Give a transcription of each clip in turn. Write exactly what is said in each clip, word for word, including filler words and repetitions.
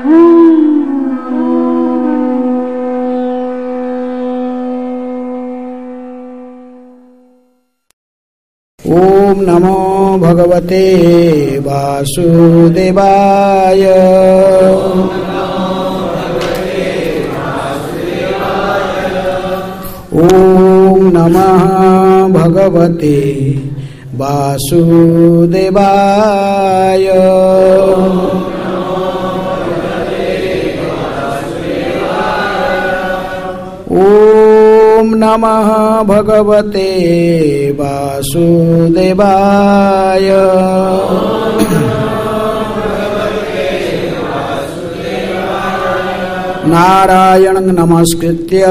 ओम नमो भगवते वासुदेवाय। ओम नमः भगवते वासुदेवाय। ओम नमः भगवते वासुदेवाय। नारायणं नमस्कृत्य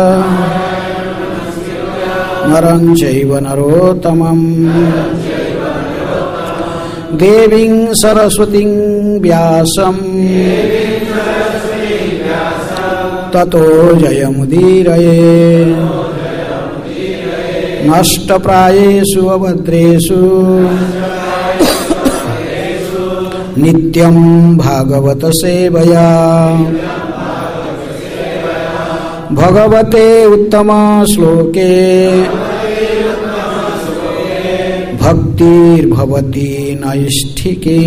नरं चैव नरोत्तमं देवीं सरस्वतीं व्यासं ततो जयमुदीरये। नष्टप्रायेषु अभद्रेषु नित्यं भागवत सेवया भगवते उत्तम श्लोके भक्तिर्भवति नैष्ठिके।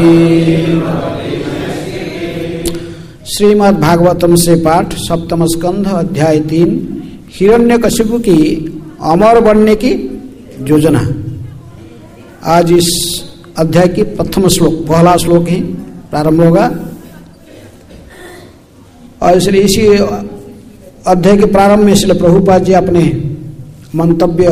श्रीमद् भागवतम से पाठ सप्तम स्कंध अध्याय तीन हिरण्यकशिपु की अमर बनने की योजना। आज इस अध्याय की प्रथम श्लोक पहला श्लोक ही प्रारंभ होगा और इसलिए इसी अध्याय के प्रारंभ में इसलिए प्रभुपाद जी अपने मंतव्य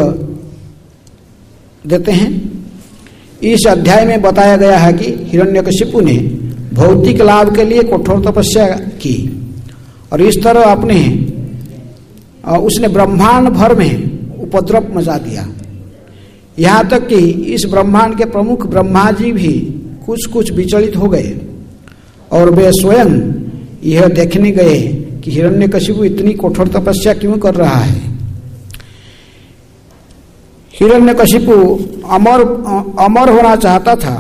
देते हैं। इस अध्याय में बताया गया है कि हिरण्यकशिपु ने भौतिक लाभ के लिए कठोर तपस्या की और इस तरह अपने उसने ब्रह्मांड भर में उपद्रव मचा दिया। यहाँ तक कि इस ब्रह्मांड के प्रमुख ब्रह्मा जी भी कुछ कुछ विचलित हो गए और वे स्वयं यह देखने गए कि हिरण्यकशिपु इतनी कठोर तपस्या क्यों कर रहा है। हिरण्यकशिपु अमर अमर होना चाहता था।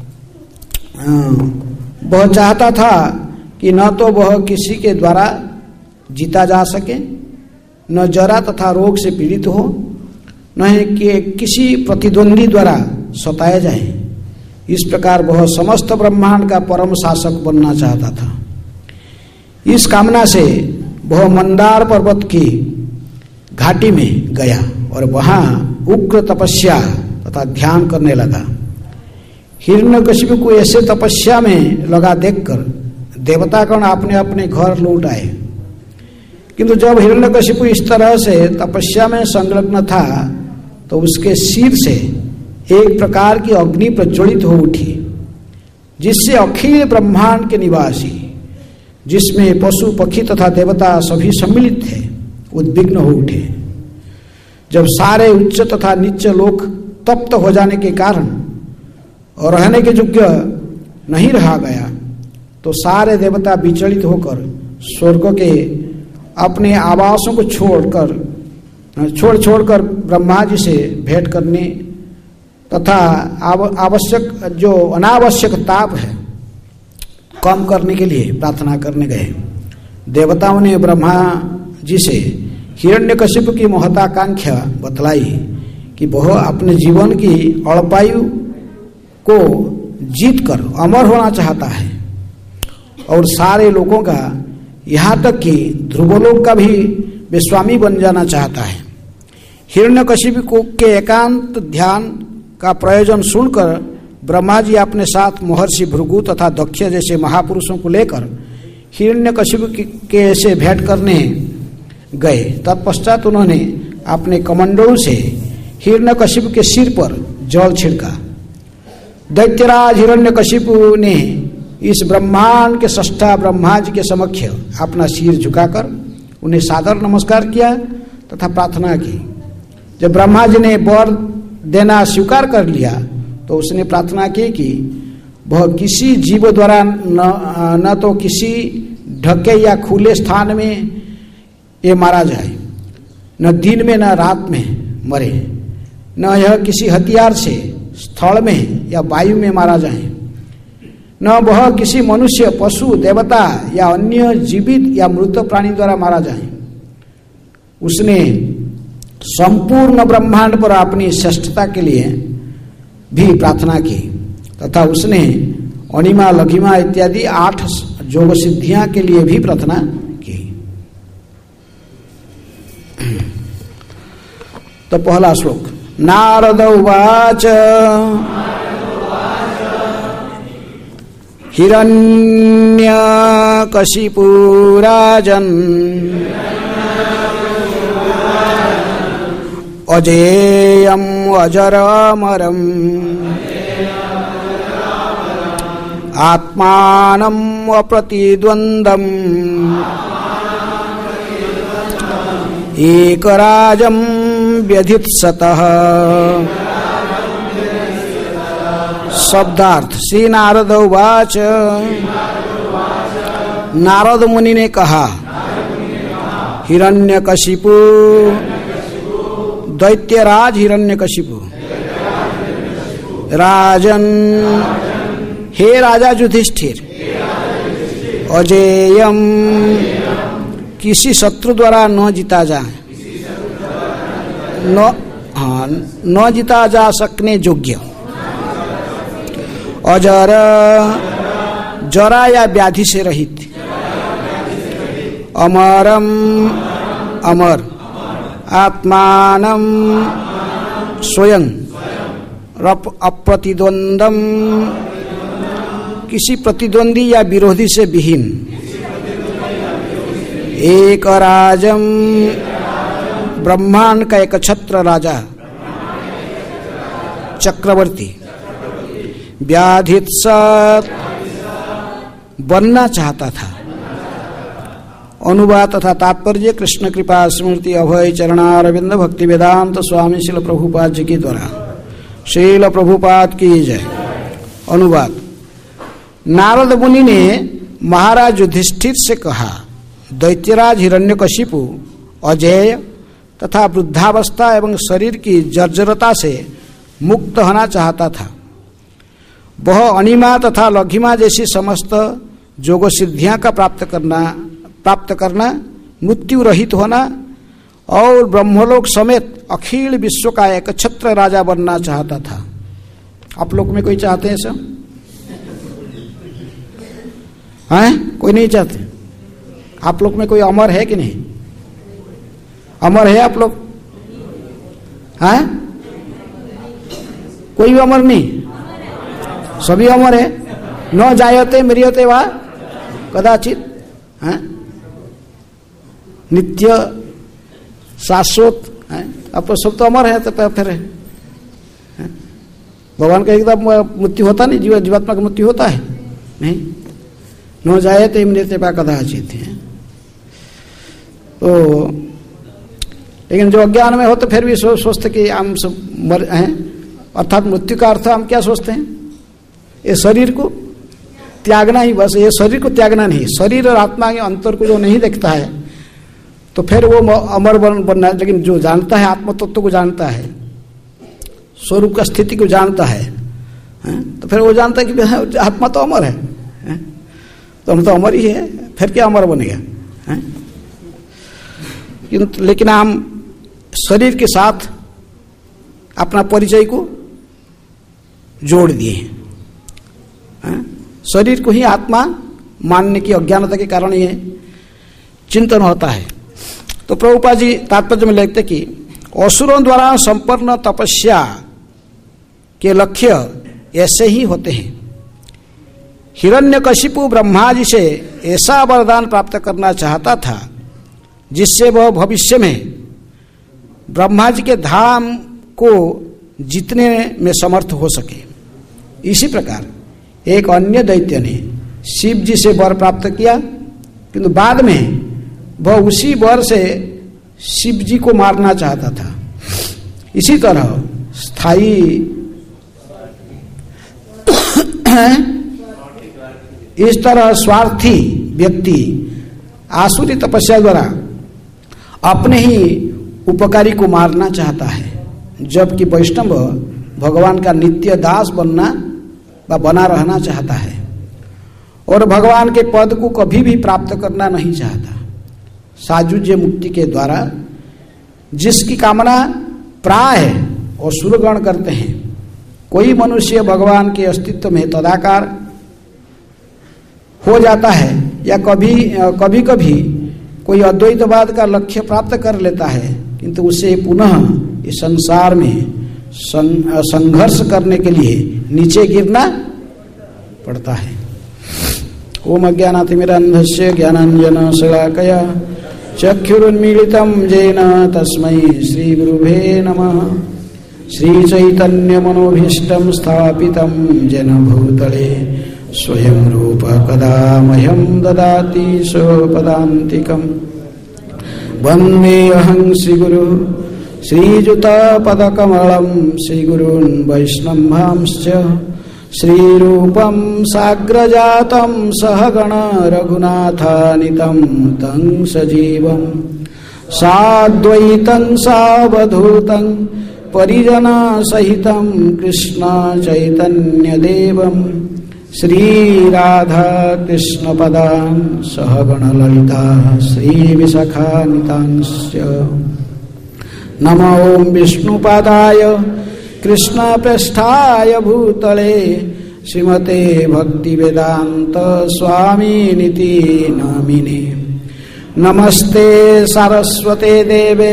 वह चाहता था कि न तो वह किसी के द्वारा जीता जा सके, न जरा तथा रोग से पीड़ित हो, न ही कि किसी प्रतिद्वंदी द्वारा सताया जाए। इस प्रकार वह समस्त ब्रह्मांड का परम शासक बनना चाहता था। इस कामना से वह मंदार पर्वत की घाटी में गया और वहां उग्र तपस्या तथा ध्यान करने लगा। हिरण्यकशिपु को ऐसे तपस्या में लगा देखकर देवतागण अपने अपने घर लौट आए। किंतु जब हिरण्यकशिपु इस तरह से तपस्या में संलग्न था तो उसके सिर से एक प्रकार की अग्नि प्रज्वलित हो उठी, जिससे अखिल ब्रह्मांड के निवासी, जिसमें पशु पक्षी तथा देवता सभी सम्मिलित थे, उद्विग्न हो उठे। जब सारे उच्च तथा नीच लोक तप्त हो जाने के कारण और रहने के योग्य नहीं रहा गया तो सारे देवता विचलित होकर स्वर्ग के अपने आवासों को छोड़कर छोड़ छोड़कर ब्रह्मा जी से भेंट करने तथा आवश्यक जो अनावश्यक ताप है कम करने के लिए प्रार्थना करने गए। देवताओं ने ब्रह्मा जी से हिरण्यकशिपु की महत्वाकांक्षा बतलाई कि वह अपने जीवन की अल्पायु को जीतकर अमर होना चाहता है और सारे लोगों का, यहाँ तक कि ध्रुवलोक का भी वे स्वामी बन जाना चाहता है। हिरण्यकशिपु के एकांत ध्यान का प्रयोजन सुनकर ब्रह्मा जी अपने साथ महर्षि भृगु तथा दक्ष जैसे महापुरुषों को लेकर हिरण्यकशिपु के से भेंट करने गए। तत्पश्चात उन्होंने अपने कमंडलों से हिरण्यकशिपु के सिर पर जल छिड़का। दैत्यराज हिरण्यकशिपु ने इस ब्रह्मांड के सृष्टा ब्रह्मा जी के समक्ष अपना सिर झुकाकर उन्हें सादर नमस्कार किया तथा प्रार्थना की। जब ब्रह्मा जी ने वर देना स्वीकार कर लिया तो उसने प्रार्थना की कि वह किसी जीव द्वारा न, न तो किसी ढके या खुले स्थान में ये मारा जाए, न दिन में न रात में मरे, न यह किसी हथियार से स्थल में या वायु में मारा जाए, न वह किसी मनुष्य, पशु, देवता या अन्य जीवित या मृत प्राणी द्वारा मारा जाए। उसने संपूर्ण ब्रह्मांड पर अपनी श्रेष्ठता के लिए भी प्रार्थना की तथा उसने अणिमा, लघिमा इत्यादि आठ योग सिद्धियां के लिए भी प्रार्थना की। तो पहला श्लोक, नारद उवाच हिरण्यकशिपु राजन् अजेयम् अजरमरम् आत्मानम् अप्रतिद्वन्द्वम् एकराजम् व्यधित्सतः। शब्दार्थ, श्री नारद उवाच, नारद मुनि ने कहा, हिरण्यकशिपु, दैत्यराज हिरण्यकशिपु, राजन, हे राजा युधिष्ठिर, अजेयम, किसी शत्रु द्वारा न जीता जाए, न हाँ न जीता जा सकने योग्य, अजर, जरा या व्याधि से रहित, अमरम, अमर, आत्मानम, स्वयं, अप्रतिद्वंदम, किसी प्रतिद्वंदी या विरोधी से विहीन, एक राजम, ब्रह्मांड का एक छत्र राजा, चक्रवर्ती, व्याधित्सत, बनना चाहता था। अनुवाद तथा तात्पर्य कृष्ण कृपा स्मृति अभय चरणारविंद भक्ति वेदांत स्वामी श्रील प्रभुपाद जी के द्वारा। श्रील प्रभुपाद की जय। अनुवाद, नारद मुनि ने महाराज युधिष्ठिर से कहा, दैत्यराज हिरण्यकशिपु अजेय तथा वृद्धावस्था एवं शरीर की जर्जरता से मुक्त होना चाहता था। वह अणिमा तथा लघिमा जैसी समस्त योग सिद्धियां का प्राप्त करना प्राप्त करना मृत्यु रहित होना और ब्रह्मलोक समेत अखिल विश्व का एक छत्र राजा बनना चाहता था। आप लोग में कोई चाहते हैं सब? हैं? कोई नहीं चाहते? आप लोग में कोई अमर है कि नहीं? अमर है आप लोग? हैं? कोई भी अमर नहीं? सभी अमर है। न जायते म्रियते वा कदाचित, हैं? नित्य शाश्वत है। अब सब तो अमर है, तो फिर है भगवान का एकदम मृत्यु होता नहीं, जीव जीवात्मा का मृत्यु होता है नहीं। न जायते म्रियते वा कदाचित है। तो लेकिन जो अज्ञान में हो तो फिर भी सो, सोचते कि हम सब मर हैं, अर्थात मृत्यु का अर्थ हम क्या सोचते हैं? ये शरीर को त्यागना ही, बस ये शरीर को त्यागना नहीं। शरीर और आत्मा के अंतर को जो नहीं देखता है तो फिर वो अमर बन बनना। लेकिन जो जानता है, आत्म तत्व को जानता है, स्वरूप का स्थिति को जानता है, है? तो फिर वो जानता है कि आत्मा तो अमर है, है? तो हम तो अमर ही है, फिर क्या अमर बनेगा? है? लेकिन हम शरीर के साथ अपना परिचय को जोड़ दिए हैं। शरीर को ही आत्मा मानने की अज्ञानता के कारण ये चिंतन होता है। तो प्रभुपाद जी तात्पर्य में लिखते कि असुरों द्वारा संपन्न तपस्या के लक्ष्य ऐसे ही होते हैं। हिरण्यकशिपु ब्रह्मा जी से ऐसा वरदान प्राप्त करना चाहता था जिससे वह भविष्य में ब्रह्मा जी के धाम को जीतने में समर्थ हो सके। इसी प्रकार एक अन्य दैत्य ने शिव जी से वर प्राप्त किया, किंतु बाद में वह उसी वर से शिव जी को मारना चाहता था। इसी तरह स्थायी इस तरह स्वार्थी व्यक्ति आसुरी तपस्या द्वारा अपने ही उपकारी को मारना चाहता है, जबकि वैष्णव भगवान का नित्य दास बनना व बना रहना चाहता है। और भगवान के पद को कभी भी प्राप्त करना नहीं चाहता। सायुज्य मुक्ति के द्वारा जिसकी कामना प्राय है और सुरगण करते हैं। कोई मनुष्य भगवान के अस्तित्व में तदाकार हो जाता है या कभी कभी कभी कोई अद्वैतवाद का लक्ष्य प्राप्त कर लेता है, किंतु उसे पुनः इस संसार में संघर्ष करने के लिए नीचे गिरना पड़ता है। ओम अज्ञानातिमिरन्धस्य ज्ञानाञ्जन शलाकया चक्षुरुन्मीलितं येन तस्मै श्रीगुरुवे नमः। श्रीचैतन्यमनोभीष्टं स्थापितं येन भूतले स्वयं रूप कदा मह्यं ददाति स्वपदान्तिकं। वन्देऽहं श्रीगुरु श्रीयुतपदकमलं श्रीगुरून् वैष्णवांश्च श्रीरूपं साग्रजातं सहगण रघुनाथानितं तं सजीवं साद्वैतं सावधूतं परिजनसहितं कृष्ण चैतन्यदेवं श्रीराधा कृष्णपदां सहगणललिता श्रीविशाखान्वितांश्च। नमो ओं विष्णुपादाय कृष्णप्रेष्ठाय भूतले श्रीमते भक्तिवेदांत स्वामिनिति नामिने। नमस्ते सारस्वते देवे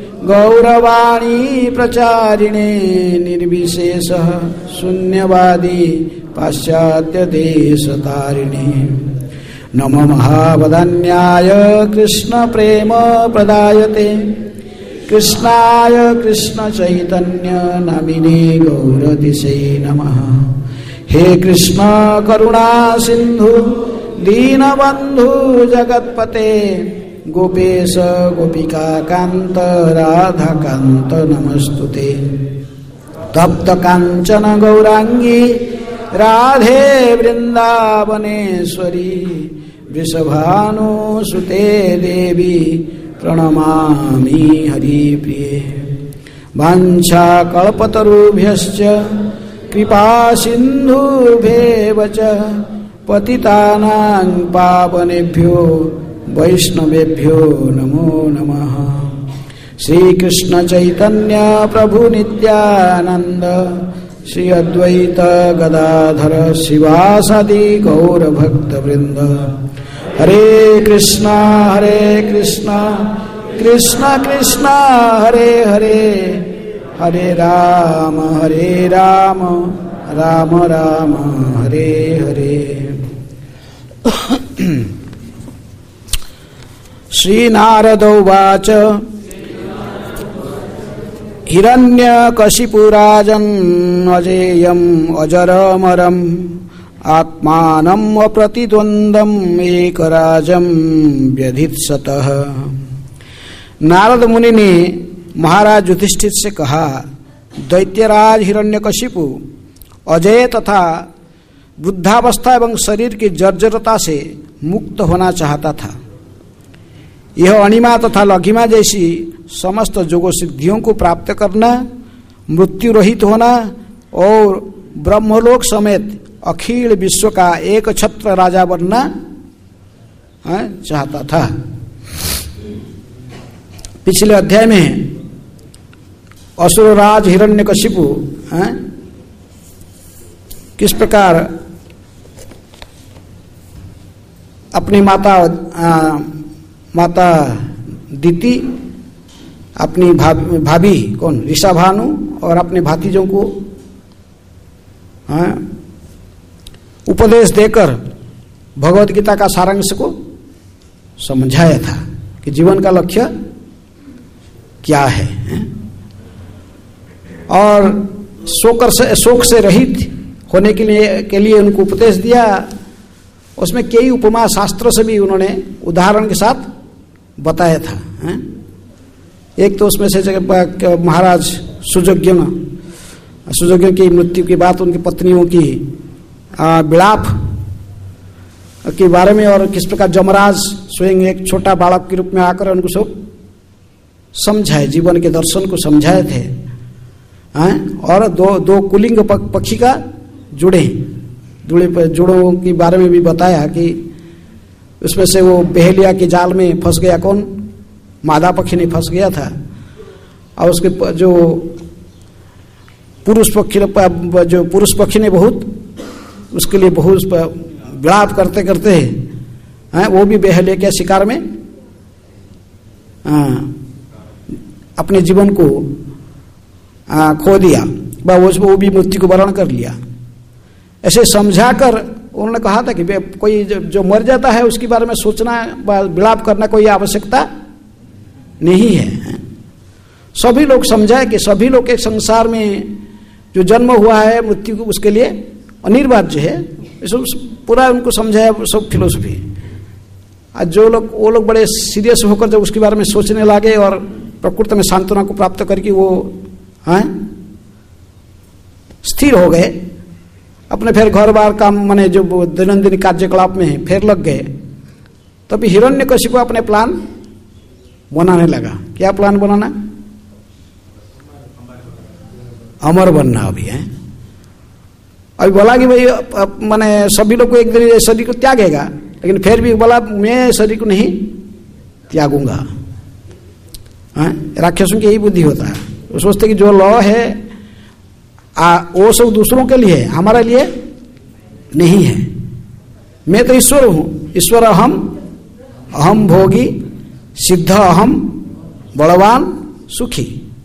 गौरवाणी प्रचारिणे निर्विशेषः शून्यवादी पाश्चात्य देशतारिणे। नमो महावदन्याय कृष्ण प्रेम प्रदायते कृष्णाय कृष्ण चैतन्य नामिने गौरतिसे नमः। हे कृष्ण करुणा सिंधु दीनबंधु जगत्पते गोपेश गोपिका कांत राधा कांत नमस्तुते। तप्त कांचन गौरांगी राधे वृंदावनेश्वरी वृषभानुसुते देवी प्रणमामि हरिप्रिये। वाञ्छा कल्पतरुभ्यश्च कृपा सिन्धुभ्येव च पतितानां पावनेभ्यो वैष्णवेभ्यो नमो नमः। श्री कृष्ण चैतन्य प्रभु नित्यानंद श्री अद्वैत गदाधर शिवासादि गौर भक्त वृंद। हरे कृष्णा हरे कृष्णा कृष्णा कृष्णा हरे हरे हरे राम हरे राम राम राम हरे हरे। श्री नारद उवाच हिरण्यकशिपुराजन् अजेयम् अजरमरम् आत्मानम् अप्रतिद्वन्द्वम् एकराजम् व्यधित्सतः। नारद मुनि ने महाराज युधिष्ठिर से कहा, दैत्यराज हिरण्यकशिपु अजय तथा वृद्धावस्था एवं शरीर की जर्जरता से मुक्त होना चाहता था। यह अणिमा तथा लघिमा जैसी समस्त जोगो सिद्धियों को प्राप्त करना, मृत्यु रहित होना और ब्रह्मलोक समेत अखिल विश्व का एक छत्र राजा बनना चाहता था। पिछले अध्याय में असुरराज हिरण्यकशिपु किस प्रकार अपनी माता आ, माता दीति, अपनी भाभी भाभी कौन ऋषभानु और अपने भातीजों को हाँ, उपदेश देकर भगवत गीता का सारांश को समझाया था कि जीवन का लक्ष्य क्या है, है? और शोक से शोक से रहित होने के लिए के लिए उनको उपदेश दिया। उसमें कई उपमा शास्त्रों से भी उन्होंने उदाहरण के साथ बताया था, है? एक तो उसमें से महाराज सुजज्ञन सुजज्ञन की मृत्यु की बात, उनकी पत्नियों की विलाप के बारे में, और किस प्रकार जमराज स्वयं एक छोटा बालक के रूप में आकर उनको सब समझाए, जीवन के दर्शन को समझाए थे, हैं? और दो दो कुलिंग पक्षी का जुड़े जुड़े जुड़ों के बारे में भी बताया कि उसमें से वो बेहलिया के जाल में फंस गया कौन, मादा पक्षी नहीं फंस गया था, और उसके जो पुरुष पक्षी जो पुरुष पक्षी ने बहुत उसके लिए बहुत विलाप करते करते हैं वो भी बेहलिया के शिकार में आ, अपने जीवन को आ, खो दिया, वो भी मृत्यु को वरण कर लिया। ऐसे समझाकर उन्होंने कहा था कि कोई जो, जो मर जाता है उसके बारे में सोचना विलाप करना कोई आवश्यकता नहीं है। सभी लोग समझाए कि सभी लोग के संसार में जो जन्म हुआ है मृत्यु को उसके लिए अनिवार्य है, पूरा उनको समझाया सब फिलोसफी। आज जो लोग वो लोग बड़े सीरियस होकर जब उसके बारे में सोचने लगे और प्रकृति में सांत्वना को प्राप्त करके वो हैं स्थिर हो गए, अपने फिर घर बार काम माने जो दैनंदिन कार्यकलाप में फिर लग गए, तभी हिरण्यकशिपु को अपने प्लान बनाने लगा। क्या प्लान बनाना? अमर बनना। अभी है अभी बोला कि भाई माने सभी लोग को एक दिन शरीर को त्यागेगा, लेकिन फिर भी बोला मैं शरीर को नहीं त्यागूंगा। राक्षसों की यही बुद्धि होता है, वो सोचते कि जो लॉ है आ, वो सब दूसरों के लिए है, हमारे लिए नहीं है। मैं तो ईश्वर हूं, ईश्वर अहम, अहम भोगी, सिद्ध अहम, बलवान, सुखी।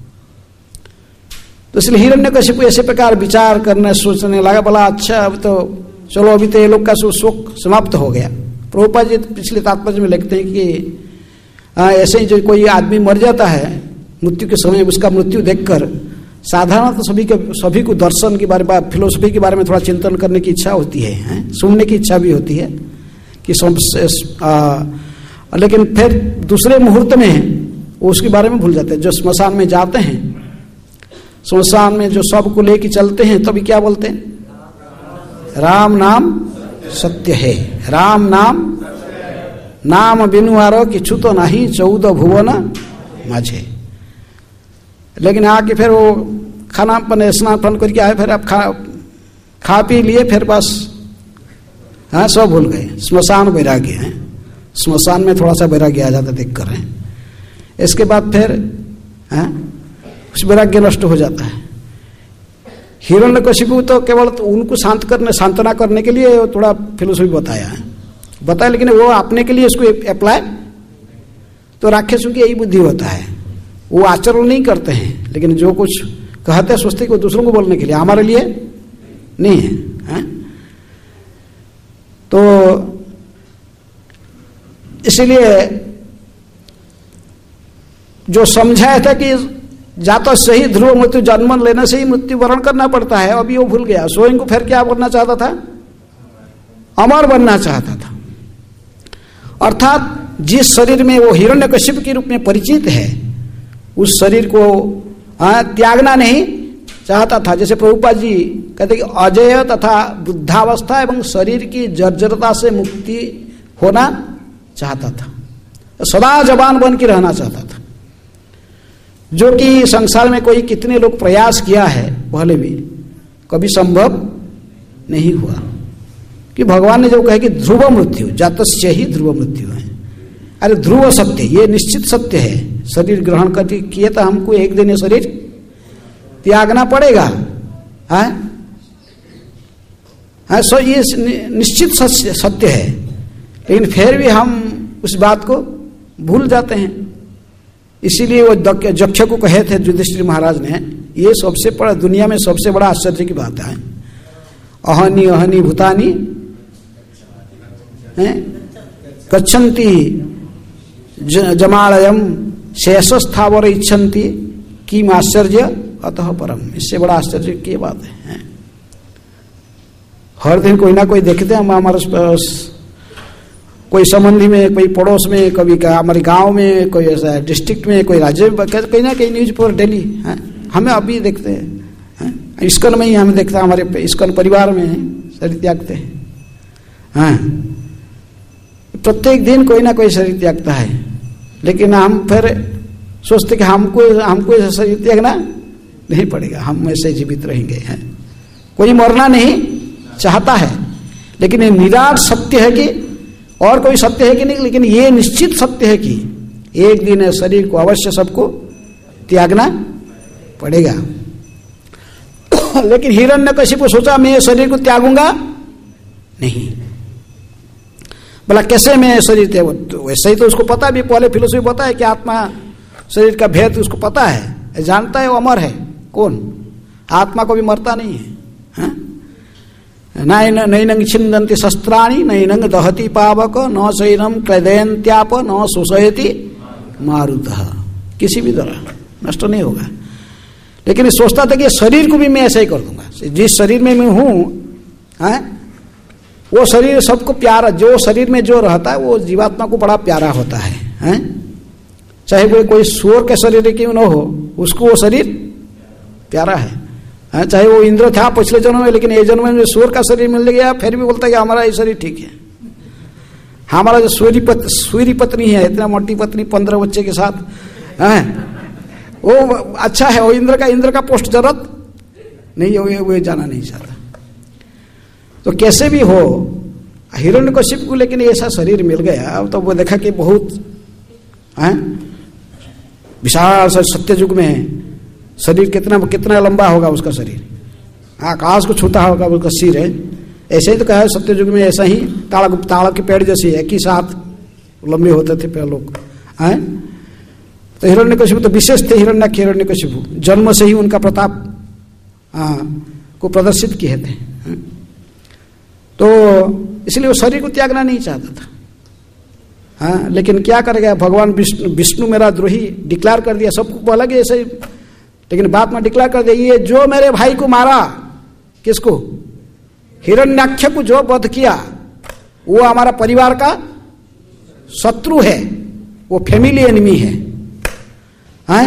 तो इसलिए हिरण्यकशिपु ऐसे प्रकार विचार करने सोचने लगा, बोला अच्छा अब तो चलो अभी तो ये लोग का शोक समाप्त हो गया। प्रभुपाद जी पिछले तात्पर्य में लिखते हैं कि आ, ऐसे ही जो कोई आदमी मर जाता है मृत्यु के समय, उसका मृत्यु देखकर साधारण तो सभी के सभी को दर्शन के बारे में, फिलोसफी के बारे में थोड़ा चिंतन करने की इच्छा होती है, है? सुनने की इच्छा भी होती है कि सब आ, लेकिन फिर दूसरे मुहूर्त में वो उसके बारे में भूल जाते हैं। जो स्मशान में जाते हैं, स्मशान में जो सब को लेके चलते हैं, तभी क्या बोलते हैं? राम नाम सत्य है, राम नाम नाम बिनु आरो किछु तो नहीं चौदह भुवन माझे। लेकिन आके फिर वो खाना बने स्नान पान करके आए, फिर आप खा खा पी लिए, फिर बस हाँ सब भूल गए। स्मशान वैराग्य है, स्मशान में थोड़ा सा वैराग्य आ जाता देख कर है। इसके बाद फिर हाँ उस वैराग्य नष्ट हो जाता है। हिरण्यकशिपु तो केवल तो उनको शांत करने सांत्वना करने के लिए थोड़ा फिलोसफी बताया है बताया लेकिन वो अपने के लिए इसको अप्लाई, तो राक्षसों की यही बुद्धि होता है, वो आचरण नहीं करते हैं, लेकिन जो कुछ कहते हैं सोचते कि वो दूसरों को बोलने के लिए, हमारे लिए नहीं है, है? तो इसलिए जो समझाया था कि जाता सही ध्रुव मृत्यु जन्म लेने से ही मृत्यु वरण करना पड़ता है, अभी वो भूल गया। स्वयं को फिर क्या बनना चाहता था? अमर बनना चाहता था। अर्थात जिस शरीर में वो हिरण्यकशिपु के रूप में परिचित है, उस शरीर को त्यागना नहीं चाहता था। जैसे प्रभुपाद जी कहते कि अजय तथा वृद्धावस्था एवं शरीर की जर्जरता से मुक्ति होना चाहता था, सदा जवान बन के रहना चाहता था, जो कि संसार में कोई कितने लोग प्रयास किया है पहले भी कभी संभव नहीं हुआ। कि भगवान ने जो कहा कि ध्रुव मृत्यु जातस्य ही ध्रुव मृत्यु है, अरे ध्रुव सत्य, ये निश्चित सत्य है। शरीर ग्रहण करके किए तो हमको एक दिन ये शरीर त्यागना पड़ेगा, है हाँ, सो ये निश्चित सत्य है, लेकिन फिर भी हम उस बात को भूल जाते हैं। इसीलिए वो जक्ष को कहे थे युधिष्ठिर महाराज ने, ये सबसे बड़ा दुनिया में सबसे बड़ा आश्चर्य की बात है, अहनी अहनी भूतानी गच्छन्ति जमालयम शेषस्थावर इच्छन्ति किम आश्चर्य अतः परम। इससे बड़ा आश्चर्य की बात है। हर दिन कोई ना कोई देखते हैं हम, हमारे कोई संबंधी में, कोई पड़ोस में, कभी हमारे गांव में, कोई ऐसा डिस्ट्रिक्ट में, कोई राज्य में, कहीं ना कहीं न्यूज पर डेली है, हमें अभी देखते हैं। इस्कन में ही हमें देखते हैं, हमारे इस्कन परिवार में शरीर त्यागते हैं। हाँ, प्रत्येक दिन कोई ना कोई शरीर त्यागता है, लेकिन हम फिर सोचते कि हमको हमको शरीर त्यागना नहीं पड़ेगा, हम ऐसे जीवित रहेंगे। हैं कोई मरना नहीं चाहता है, लेकिन ये निराट सत्य है कि और कोई सत्य है कि नहीं, लेकिन ये निश्चित सत्य है कि एक दिन शरीर को अवश्य सबको त्यागना पड़ेगा। लेकिन हिरण्यकशिपु सोचा मैं शरीर को त्यागूंगा नहीं। बोला कैसे मैं शरीर त्याग, तो वैसे ही तो उसको पता भी, पहले फिलोसफी पता है कि आत्मा शरीर का भेद उसको पता है, जानता है वो अमर है। कौन? आत्मा को भी मरता नहीं है, हाँ? नैनं छिन्दन्ति शस्त्राणि नैनं दहति पावक न शैनम क्लेदयन्त्याप न शोषयति मारुतः, किसी भी तरह नष्ट नहीं होगा। लेकिन सोचता था कि शरीर को भी मैं ऐसा ही कर दूंगा, जिस शरीर में मैं हूं, हाँ? वो शरीर सबको प्यारा, जो शरीर में जो रहता है वो जीवात्मा को बड़ा प्यारा होता है, हाँ? चाहे कोई कोई सूअर के शरीर क्यों न हो, उसको वो शरीर प्यारा है, हाँ? चाहे वो इंद्र था पिछले जन्म में, लेकिन ये जन्म में सूअर का शरीर मिल गया, फिर भी बोलता है कि हमारा ये शरीर ठीक है। हमारा जो सूरी पत, सूरी पत्नी है, इतना मोटी पत्नी पंद्रह बच्चे के साथ, हाँ? वो अच्छा है, वो इंद्र का इंद्र का पोस्ट जरूरत नहीं है, वो जाना नहीं चाहता। तो कैसे भी हो हिरण्यकशिपु को लेकिन ऐसा शरीर मिल गया। अब तो वो देखा कि बहुत हैं विशाल सत्य युग में शरीर कितना कितना लंबा होगा उसका शरीर, आकाश को छूता होगा उसका सिर है। ऐसे ही तो कहा सत्य युग में ऐसा ही ताड़ ताड़ के पेड़ जैसे एक ही साथ लंबे होते थे पहले लोग, हैं? तो हिरण्यकशिपु तो विशेष थे, हिरण्याक्ष हिरण्यकशिपु जन्म से ही उनका प्रताप हाँ को प्रदर्शित किए थे, हैं? तो इसलिए वो शरीर को त्यागना नहीं चाहता था, हाँ? लेकिन क्या करेगा, भगवान विष्णु विष्णु मेरा द्रोही डिक्लेयर कर दिया, सबको बोला कि ऐसे, लेकिन बात में डिक्लेयर कर दिया ये जो मेरे भाई को मारा, किसको? हिरण्याक्ष को जो वध किया वो हमारा परिवार का शत्रु है, वो फैमिली एनिमी है, हैं?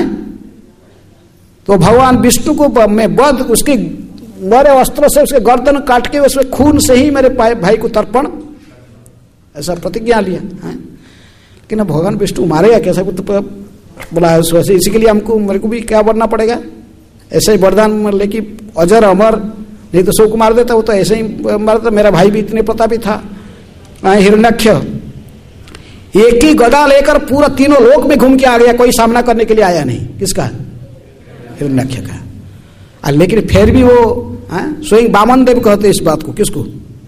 तो भगवान विष्णु को मैं वध उसके मरे वस्त्रों से उसके गर्दन काट के उसके खून से ही मेरे भाई को तर्पण, ऐसा प्रतिज्ञा लिया, हैं? लेकिन अब भगवान विष्णु मारेगा कैसा कुछ तो बोला, इसी के लिए हमको मेरे को भी क्या बनना पड़ेगा, ऐसे ही वरदान लेके अजर अमर, नहीं तो सबको मार देता, वो तो ऐसे ही मारता। मेरा भाई भी इतने प्रतापी था, हिरण्याक्ष एक ही गदा लेकर पूरा तीनों लोक में घूम के आ गया, कोई सामना करने के लिए आया नहीं। किसका? हिरण्याक्ष का। लेकिन फिर भी वो स्वयं वामन देव कहते इस बात को, किसको?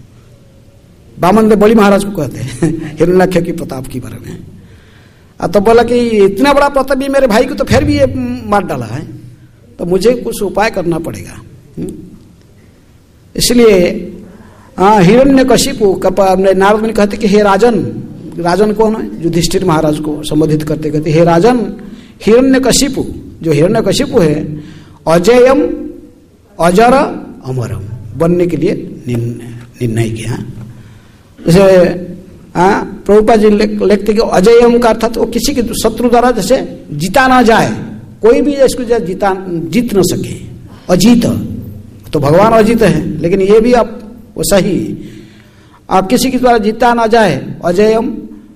वामन देव बलि महाराज को कहते हैं हिरण्याक्ष की प्रताप के बारे में। तो बोला कि इतना बड़ा प्रतापी मेरे भाई को तो फिर भी ये मार डाला है, तो मुझे कुछ उपाय करना पड़ेगा। इसलिए हिरण्यकशिपु नारद मुनि कहते कि हे राजन, राजन कौन है? युधिष्ठिर महाराज को संबोधित करते कहते हे राजन, हिरण्यकशिपु जो हिरण्यकशिपु है अजयम अजर अमरम बनने के लिए निर्णय किया। जैसे प्रभुपाद जी लिखते कि अजयम का अर्थात वो किसी के शत्रु द्वारा जैसे जीता ना जाए, कोई भी इसको जीता जीत न सके, अजीत। तो भगवान अजीत है, लेकिन ये भी आप वैसा ही आप किसी के द्वारा जीता ना जाए। अजयम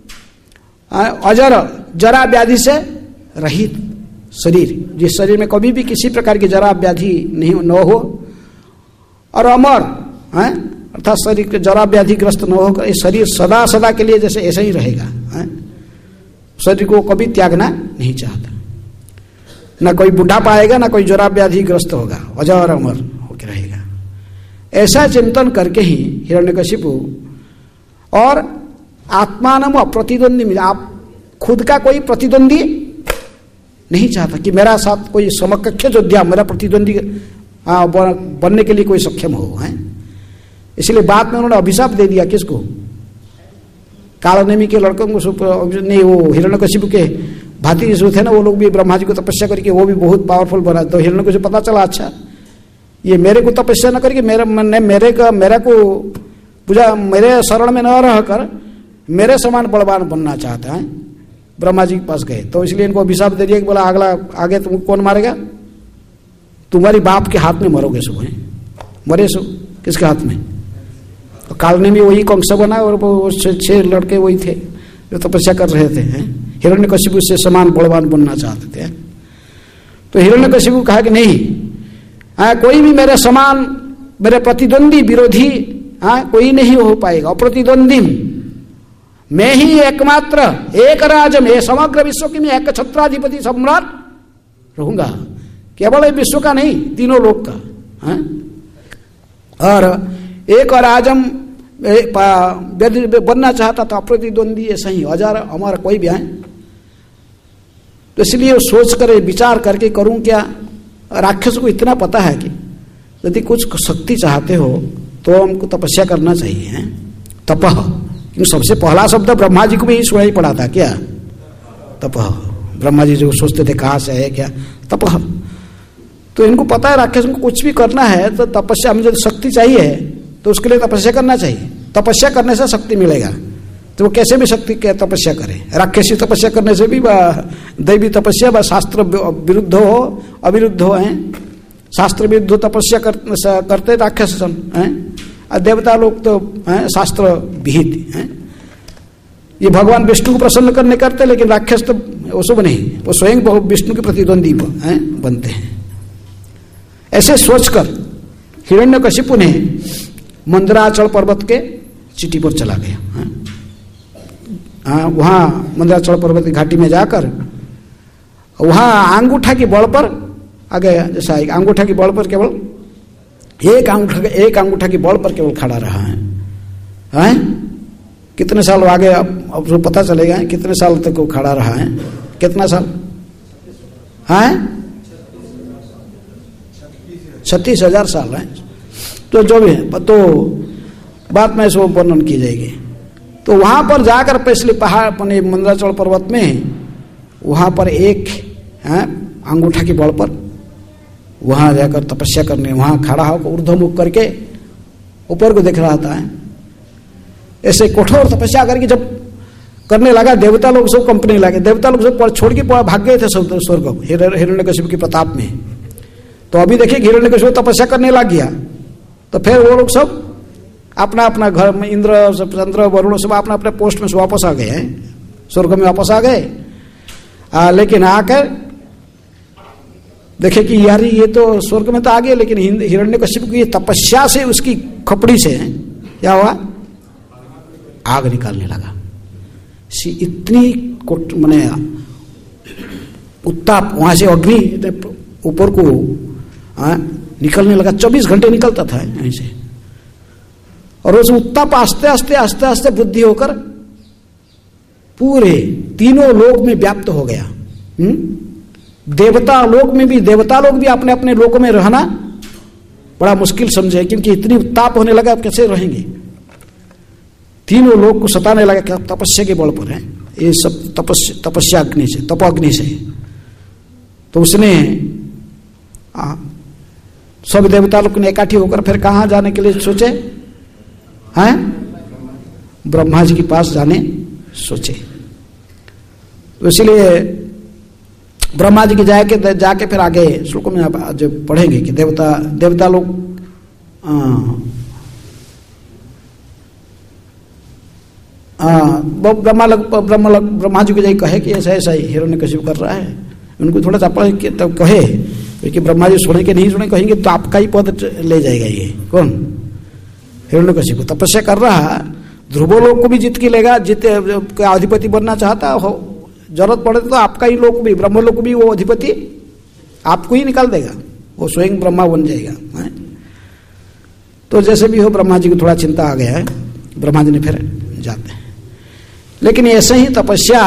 अजर, जरा व्याधि से रहित शरीर, जिस शरीर में कभी भी किसी प्रकार की जरा व्याधि नहीं न हो, और अमर है अर्थात शरीर के जरा व्याधिग्रस्त न हो, ये शरीर सदा सदा के लिए जैसे ऐसा ही रहेगा, है? शरीर को कभी त्यागना नहीं चाहता, ना कोई बुढ़ापा आएगा ना कोई जरा व्याधिग्रस्त होगा, अजर अमर होकर रहेगा। ऐसा चिंतन करके ही हिरण्यकशिपु और आत्मानम अप्रतिद्वंदी मिला, आप खुद का कोई प्रतिद्वंदी नहीं चाहता कि मेरा साथ कोई समकक्ष योद्धा, मेरा प्रतिद्वंदी बनने के लिए कोई सक्षम हो, है? इसलिए बाद में उन्होंने अभिशाप दे दिया। किसको? कालनेमी के लड़कों को नहीं, वो हिरण्यकशिपु के भाती जो थे ना, वो लोग भी ब्रह्मा जी को तपस्या करके वो भी बहुत पावरफुल बना। तो हिरण्यकशिपु पता चला अच्छा ये मेरे को तपस्या न करके मेरे ने मेरे का मेरे को पूजा मेरे शरण में न रह कर मेरे समान बलवान बनना चाहता है। ब्रह्मा जी के पास गए तो इसलिए इनको अभिशाप दे दिया कि बोला अगला आगे तुम कौन मारेगा? तुम्हारी बाप के हाथ में मरोगे सब, है मरे सब किसके हाथ में? तो कालने में वही कंस बना और वो छह लड़के वही थे जो तपस्या कर रहे थे, हिरण्यकशिपु से समान बलवान बनना चाहते थे। तो हिरण्यकशिपु कहा कि नहीं, आ, कोई भी मेरे समान मेरे प्रतिद्वंदी विरोधी हाँ, कोई नहीं हो पाएगा। अप्रतिद्वंदी मैं ही एकमात्र एक राजम, ये समग्र विश्व की मैं एक छत्राधिपति सम्राट रहूंगा, केवल विश्व का नहीं, तीनों लोक का। हाँ? और एक राजम बनना चाहता था, अप्रतिद्वंदी ऐसा ही अजार हमारा कोई भी आए। तो इसलिए सोच कर विचार करके करूं क्या। राक्षस को इतना पता है कि यदि कुछ शक्ति चाहते हो तो हमको तपस्या करना चाहिए। है तपह, क्योंकि सबसे पहला शब्द ब्रह्मा जी को भी सुनाई पड़ा था क्या, तपह। ब्रह्मा जी जो सोचते थे कहाँ से है क्या, तपह। तो इनको पता है राक्षस को कुछ भी करना है तो तपस्या, मुझे शक्ति चाहिए तो उसके लिए तपस्या करना चाहिए। तपस्या करने से शक्ति मिलेगा, तो वो कैसे भी शक्ति के तपस्या करे। राक्षसी तपस्या करने से भी दैवी तपस्या व शास्त्र विरुद्ध हो अविरुद्ध हो, है शास्त्र विरुद्ध तपस्या कर, करते राक्षस हैं, और देवता लोग तो हैं शास्त्र विहित हैं। ये भगवान विष्णु को प्रसन्न करने करते, लेकिन राक्षस तो वो शुभ नहीं, वो स्वयं विष्णु के प्रतिद्वंदी हैं बनते हैं। ऐसे सोचकर हिरण्यकशिपु ने मंदराचल पर्वत के चीटी पर चला गया। हाँ, वहां मंदराचल पर्वत की घाटी में जाकर वहां अंगूठा की बल पर आगे, जैसा एक अंगूठा की बल पर केवल एक अंगूठा एक अंगूठा की बल पर केवल खड़ा रहा है। हैं? कितने साल आगे अब अब तो पता चलेगा कितने साल तक वो खड़ा रहा है। कितना साल है? छत्तीस हजार साल है। तो जो भी है तो बात में इसको वर्णन की जाएगी। तो वहां पर जाकर पिछले पहाड़ अपने मंदराचल पर्वत में वहां पर एक है अंगूठा की बल पर वहां जाकर तपस्या करने, वहां खड़ा होकर ऊर्ध्वमुख करके ऊपर को देख रहा था। ऐसे कठोर तपस्या करके जब करने लगा, देवता लोग सब कंपनी लगे। देवता लोग सब छोड़ के भाग गए थे स्वर्ग को हिरण्यकशिपु के प्रताप में। तो अभी देखिए हिरण्यकशिपु तपस्या करने लग गया, तो फिर वो लोग सब अपना अपना घर में, इंद्र चंद्र वरुण सब अपना अपने पोस्ट में से वापस आ गए हैं, स्वर्ग में वापस आ गए। आ, लेकिन आकर देखे कि यार ये तो स्वर्ग में तो आ गए, लेकिन हिरण्यकशिपु की तपस्या से उसकी खपड़ी से क्या हुआ, आग निकालने लगा। सी इतनी माने उत्ताप वहां से अग्नि ऊपर को आ, निकलने लगा। चौबीस घंटे निकलता था ऐसे, और उस उत्ताप आस्ते आस्ते आस्ते आस्ते बुद्धि होकर पूरे तीनों लोक में व्याप्त हो गया। हुँ? देवता लोक में भी, देवता लोग भी अपने अपने लोकों में रहना बड़ा मुश्किल समझे, क्योंकि इतनी उत्ताप होने लगा, अब कैसे रहेंगे। तीनों लोग को सताने लगा, क्या तपस्या के बल पर है ये सब, तपस्या तपस्या अग्नि से, तप अग्नि से। तो उसने आ, सब देवता लोग ने इकट्ठी होकर फिर कहाँ जाने के लिए सोचे हैं, ब्रह्मा जी के पास जाने सोचे। तो इसलिए ब्रह्मा जी के जाके जाके फिर आगे श्लोक में आज पढ़ेंगे कि देवता देवता लोग ब्रह्मा ब्रह्मा ब्रह्मा जी को जाके कहे कि ऐसा ऐसा ही हिरण्यकशिपु कर रहा है। उनको थोड़ा सा पढ़ के तब कहे, क्योंकि ब्रह्मा जी सुने के नहीं सुने, कहेंगे तो आपका ही पद ले जाएगा ये कौन, हिरण्यकशिपु तपस्या कर रहा, ध्रुवलोक को भी जीत के लेगा, जीते अधिपति बनना चाहता हो, जरूरत पड़े तो आपका ही लोक भी, ब्रह्मलोक भी वो अधिपति आपको ही निकाल देगा, वो स्वयं ब्रह्मा बन जाएगा। है? तो जैसे भी हो ब्रह्मा जी को थोड़ा चिंता आ गया है, ब्रह्मा जी ने फिर जाते हैं। लेकिन ऐसे ही तपस्या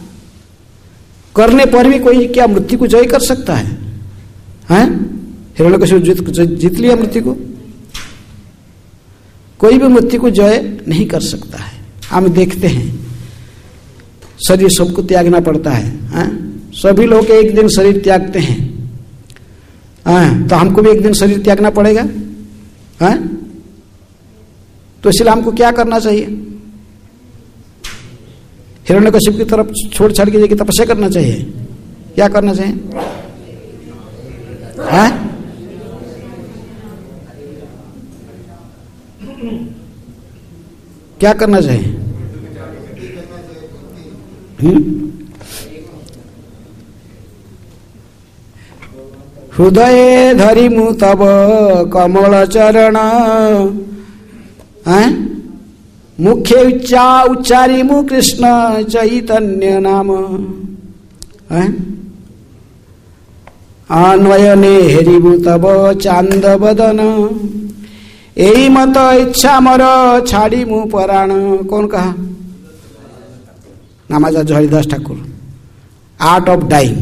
करने पर भी कोई क्या मृत्यु को जय कर सकता है? हैं? हिरण्यकशिपु जीत जीत लिया मृत्यु को, कोई भी मृत्यु को जय नहीं कर सकता है। हम देखते हैं शरीर सबको त्यागना पड़ता है, है? सभी लोग एक दिन शरीर त्यागते हैं, है? तो हमको भी एक दिन शरीर त्यागना पड़ेगा। है? तो इसलिए हमको क्या करना चाहिए? हिरण्यकशिपु की तरफ छोड़ छाड़ के जाके तपस्या करना चाहिए। क्या करना चाहिए? है? क्या करना चाहिए? हृदय धरि मु तब कमल चरण हैं? मुख्य उच्चा उच्चारी मु कृष्ण चैतन्य नाम हैं? अन्वयने हेरिबु तब चांद बदन यही मत इच्छा मर छाड़ी मु पराण। कौन कहा? Namacharya Haridas Thakur. Art of dying,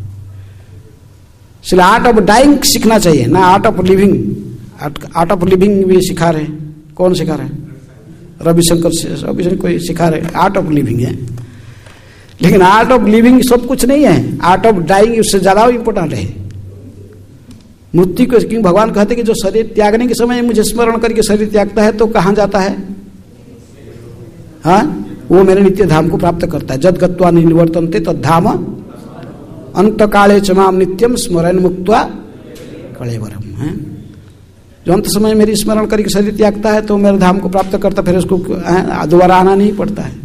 इसलिए आर्ट ऑफ डाइंग सीखना चाहिए ना, art of living. Art of living भी सिखा रहे। कौन सिखा रहे? रविशंकर से रविशंकर कोई सिखा रहे। आर्ट ऑफ लिविंग है, लेकिन आर्ट ऑफ लिविंग सब कुछ नहीं है। आर्ट ऑफ डाइंग उससे ज्यादा इंपॉर्टेंट है। मृत्यु को क्यों भगवान कहते कि जो शरीर त्यागने के समय मुझे स्मरण करके शरीर त्यागता है तो कहाँ जाता है? हाँ, वो मेरे नित्य धाम को प्राप्त करता है। जद गत्वा निवर्तन्ते तद धाम अंत काले चमाम नित्यम स्मरण मुक्त्वा कलेवरम है। जो अंत समय मेरी स्मरण करके शरीर त्यागता है तो मेरे धाम को प्राप्त करता, फिर उसको दोबारा आना नहीं पड़ता है।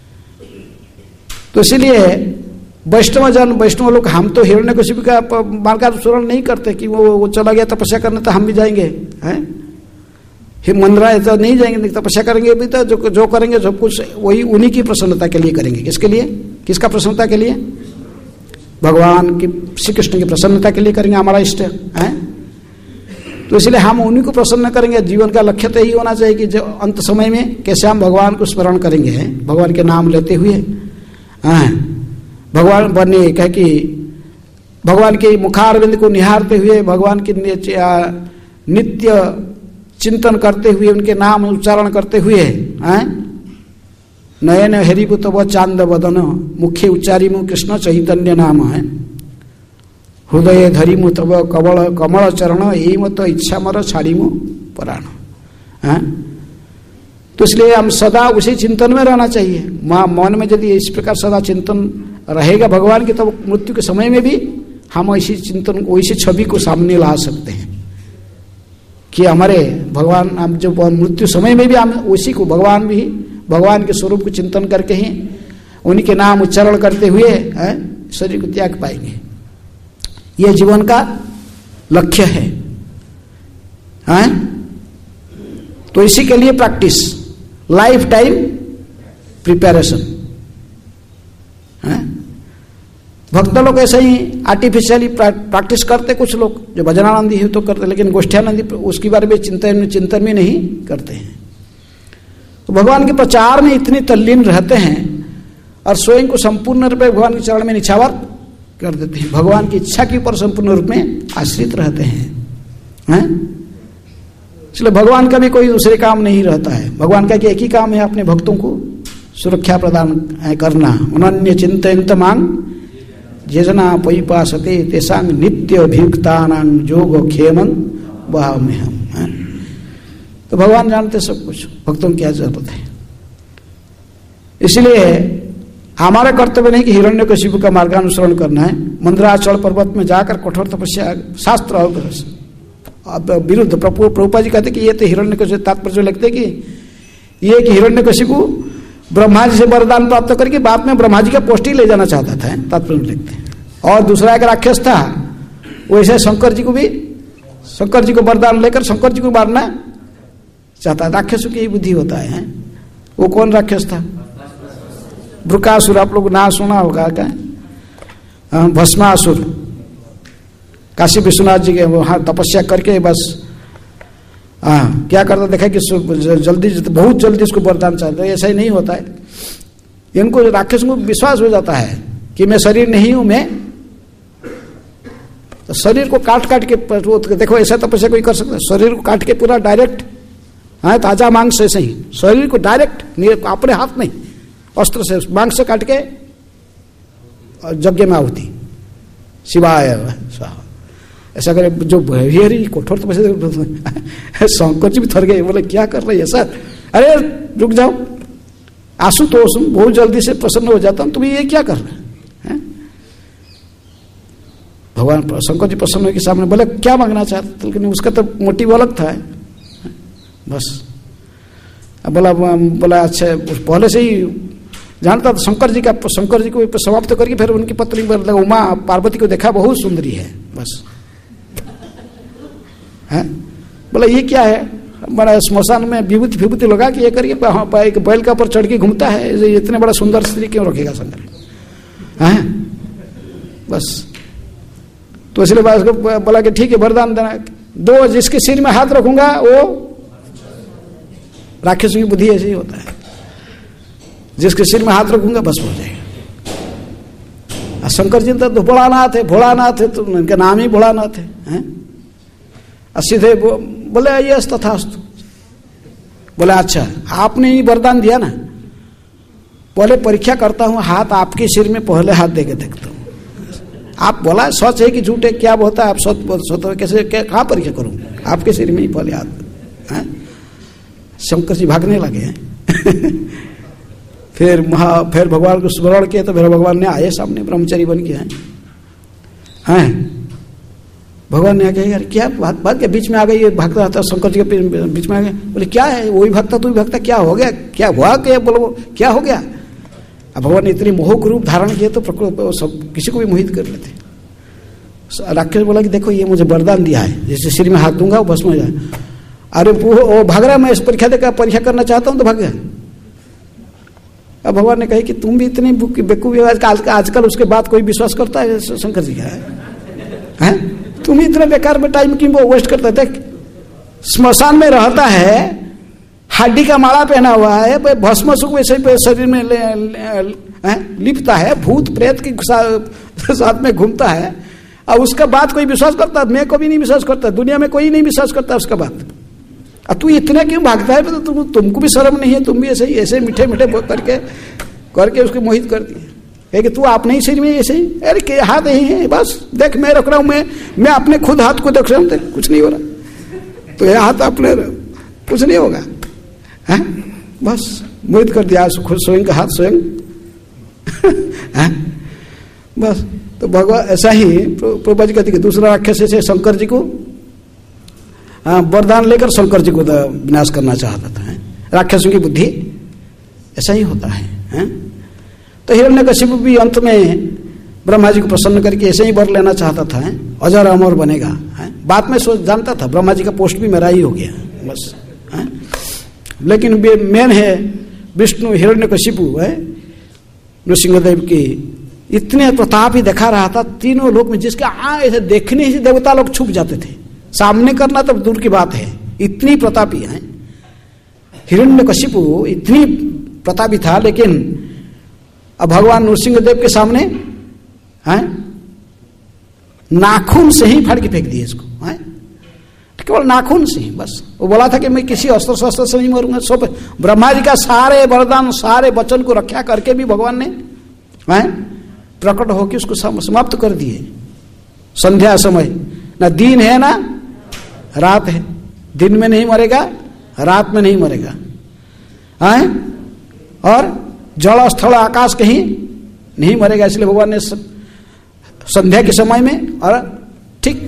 तो इसलिए वैष्णव जन वैष्णव लोग, हम तो हिरण्यकशिपु का मार्गानुसरण नहीं करते कि वो वो चला गया तपस्या करने तो हम भी जाएंगे, हैं? मंदिर है तो नहीं जाएंगे, तपस्या करेंगे भी तो जो जो करेंगे सब कुछ वही उन्हीं की प्रसन्नता के लिए करेंगे। किसके लिए? किसका प्रसन्नता के लिए? भगवान की, श्री कृष्ण की प्रसन्नता के लिए करेंगे हमारा इष्ट है। तो इसलिए हम उन्हीं को प्रसन्न करेंगे। जीवन का लक्ष्य तो यही होना चाहिए कि जो अंत समय में कैसे हम भगवान को स्मरण करेंगे, भगवान के नाम लेते हुए, हाँ, भगवान बने कह कि भगवान के मुखारविंद को निहारते हुए, भगवान की नित्य चिंतन करते हुए, उनके नाम उच्चारण करते हुए, नयन हेरिबु तब चांद बदन मुख्य उच्चारी मु कृष्ण चैतन्य नाम है। हृदय धरी मु तब कमल कमल चरण यही मत इच्छा मर छाड़ी मु पराण है। तो इसलिए हम सदा उसी चिंतन में रहना चाहिए। माँ मन में यदि इस प्रकार सदा चिंतन रहेगा भगवान की, तब तो मृत्यु के समय में भी हम ऐसी चिंतन वैसी छवि को सामने ला सकते हैं कि हमारे भगवान, हम जो मृत्यु समय में भी हम उसी को भगवान भी भगवान के स्वरूप को चिंतन करके ही उन्हीं के नाम उच्चारण करते हुए शरीर को त्याग पाएंगे। यह जीवन का लक्ष्य है, हैं? तो इसी के लिए प्रैक्टिस, लाइफ टाइम प्रिपरेशन है। भक्त लोग ऐसे ही आर्टिफिशियली प्रैक्टिस करते, कुछ लोग जो भजनानंदी है तो करते, लेकिन गोष्ठ्यानंदी उसके बारे में चिंतन चिंतन में नहीं करते हैं। तो भगवान के प्रचार में इतने तल्लीन रहते हैं और स्वयं को संपूर्ण रूप में भगवान के चरण में निछावर कर देते हैं। भगवान की इच्छा के ऊपर संपूर्ण रूप में आश्रित रहते हैं, हैं? इसलिए भगवान का भी कोई दूसरे काम नहीं रहता है। भगवान का एक ही काम है, अपने भक्तों को सुरक्षा प्रदान करना। अनन्य चिंतयन्त मां ये जना परिपासते तेषां नित्य अभियुक्तानां जोग खेमं वहाम्यहम्। तो भगवान जानते सब कुछ, भक्तों की क्या जरूरत है। इसलिए हमारा कर्तव्य नहीं कि हिरण्यकशिपु का मार्गानुसरण करना है, मंदराचल पर्वत में जाकर कठोर तपस्या, शास्त्र विरुद्ध। प्रभुपाद जी कहते कि ये तो हिरण्यकशिपु, तात्पर्य लगते कि ये कि हिरण्यकशिपु ब्रह्मा जी से वरदान प्राप्त करके बाद में ब्रह्मा जी का पोस्ट ही ले जाना चाहता था, तात्पर्य लिखते हैं। और दूसरा एक राक्षस था, वैसे शंकर जी को भी, शंकर जी को वरदान लेकर शंकर जी को मारना चाहता। राक्षसों की बुद्धि होता है, है? वो कौन राक्षस था? वृकासुर। आप लोग ना सुना होगा क्या? भस्मासुर। काशी विश्वनाथ जी के वहां तपस्या करके बस हाँ क्या करता देखा कि जल्दी बहुत जल्दी उसको वरदान चाहता है। ऐसा ही नहीं होता है। इनको राक्षस को विश्वास हो जाता है कि मैं शरीर नहीं हूं, मैं तो शरीर को काट काट के, देखो ऐसा तपस्या कोई कर सकता है? शरीर को काट के पूरा डायरेक्ट, हाँ ताजा मांस से सही, शरीर को डायरेक्ट अपने हाथ में अस्त्र से मांस से काट के यज्ञ में आहुति शिवाय ऐसा करे। जो हरी कठोर तपस्या, शंकर जी भी थर गए, बोले क्या कर रहे हैं सर? अरे रुक जाओ, आशुतोष बहुत जल्दी से प्रसन्न हो जाता हूं, तुम ये क्या कर रहे हैं? भगवान शंकर जी प्रसन्न के सामने बोले क्या मांगना चाहते, लेकिन उसका तो मोटिव अलग था। बस बोला बोला अच्छा, पहले से ही जानता था शंकर जी का, शंकर जी को समाप्त करके फिर उनकी पत्नी उमा पार्वती को देखा, बहुत सुंदरी है। बस है बोला ये क्या है? बड़ा स्मशान में विभूति विभूति लगा के ये करके एक बैल के ऊपर चढ़ के घूमता है, इतने बड़ा सुंदर स्त्री क्यों रखेगा शंकर? हैं बस। तो इसलिए बोला कि ठीक है वरदान देना, दो जिसके सिर में हाथ रखूंगा वो, राक्षसों की बुद्धि ऐसे ही होता है, जिसके सिर में हाथ रखूंगा बस हो जाएगा। शंकर जी तो भोलानाथ है, भोलानाथ है, तो उनका नाम ही भोलानाथ है, हैं? सीधे बोले ये तथास्तु। बोले अच्छा आपने ही वरदान दिया ना, बोले परीक्षा करता हूं, हाथ आपके सिर में पहले हाथ दे के देखता हूं। आप बोला सच है कि झूठ है, क्या होता है आप सच सच कैसे कहाँ परीक्षा करूं, आपके सिर में ही पहले हाथ, हैं? शंकर जी भागने लगे हैं। फिर महा फिर भगवान को स्मरण किया तो फिर भगवान ने आए सामने ब्रह्मचारी बन के हैं, हैं? भगवान ने कहा यार क्या बात बात के बीच में आ गई, ये भागता रहता शंकर जी के बीच में आ गए। बोले क्या है, वही भक्ता तू भी भक्ता, क्या हो गया, क्या हुआ, क्या बोलो क्या हो गया? अब भगवान ने इतनी मोहक रूप धारण किए तो प्रकृति सब किसी को भी मोहित कर लेते। राक्षस बोला कि देखो ये मुझे वरदान दिया है, जैसे सिर में हाथ दूंगा वो भस्म हो जाए। अरे वो भाग रहा, मैं इस परीक्षा देकर परीक्षा करना चाहता हूँ तो भाग गया। अब भगवान ने कहा कि तुम भी इतनी बेवकूफी, आजकल उसके बाद कोई विश्वास करता है शंकर जी का, है? तुम ही इतने बेकार में टाइम क्यों वेस्ट करते? देख स्मशान में रहता है, हड्डी का माला पहना हुआ है, भस्म सुख वैसे शरीर में ले, ले, लिपता है, भूत प्रेत के साथ में घूमता है, और उसका बात कोई विश्वास करता? मैं कभी नहीं विश्वास करता, दुनिया में कोई नहीं विश्वास करता उसका बात। अब तू इतना क्यों भागता है? तो तुम तुमको भी शर्म नहीं है, तुम भी ऐसे ही ऐसे मीठे मीठे करके करके उसको मोहित कर दिए। कहे कि तू अपने ही शरीर में ऐसे ही, अरे के हाथ यही है, बस देख मैं रख रहा हूं, मैं मैं अपने खुद हाथ को देख रहा हूं, कुछ नहीं हो रहा, तो ये हाथ अपने कुछ नहीं होगा, है? बस मोहित कर दिया खुद स्वयं का हाथ स्वयं। है? बस तो भगवान ऐसा ही प्रभुपा जी कहते कि दूसरा राक्षस से शंकर जी को वरदान लेकर शंकर जी को विनाश करना चाहता था, है? राक्षसों की बुद्धि ऐसा ही होता है, है? तो हिरण्यकशिप भी अंत में ब्रह्मा जी को प्रसन्न करके ऐसे ही वर लेना चाहता था, है? अजर अमर बनेगा, है? बाद में सोच जानता था ब्रह्मा जी का पोस्ट भी मेरा ही हो गया, बस, है? लेकिन मेन है विष्णु हिरण्यकशिपु, है? नृसिंहदेव की इतने प्रताप ही दिखा रहा था तीनों लोक में, जिसके आ ऐसे देखने से देवता लोग छुप जाते थे, सामने करना तो दूर की बात है, इतनी प्रतापी है हिरण्यकशिपु, इतनी प्रतापी था। लेकिन अब भगवान नृसिंहदेव के सामने, है? नाखून से ही फाड़ के फेंक दिए इसको, है? केवल नाखून से ही, बस। वो बोला था कि मैं किसी अस्त्र शस्त्र से नहीं मरूंगा, सब ब्रह्मा जी का सारे वरदान सारे वचन को रक्षा करके भी भगवान ने, है? प्रकट होकर उसको समाप्त कर दिए। संध्या समय, ना दिन है ना रात है, दिन में नहीं मरेगा, रात में नहीं मरेगा, है? और जल स्थल आकाश कहीं नहीं मरेगा। इसलिए भगवान ने संध्या के समय में, और ठीक